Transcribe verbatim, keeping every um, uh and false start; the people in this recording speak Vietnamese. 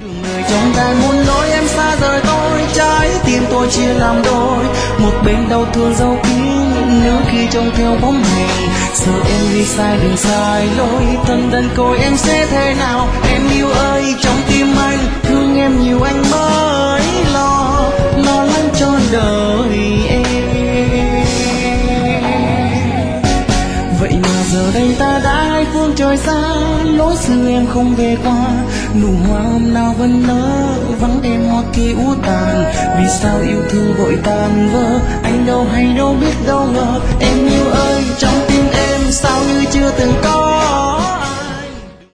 người trong gai muốn nói em xa rời tôi, trái tim tôi chia làm đôi, một bên đau thương dấu kín nếu khi trông theo bóng hình. Sợ em đi sai đường sai lối, thân thân coi em sẽ thế nào. Em yêu ơi, trong tim anh thương em nhiều anh mới lo lo lắng cho đời em. Vậy mà giờ đây ta đã hai phương trời xa, lối xưa em không về qua, nụ hoa hôm nào vẫn nở, vắng em hoa kia úa tàn. Vì sao yêu thương vội tàn vỡ, anh đâu hay đâu biết đâu ngờ. Em yêu ơi, trong tim em sao như chưa từng có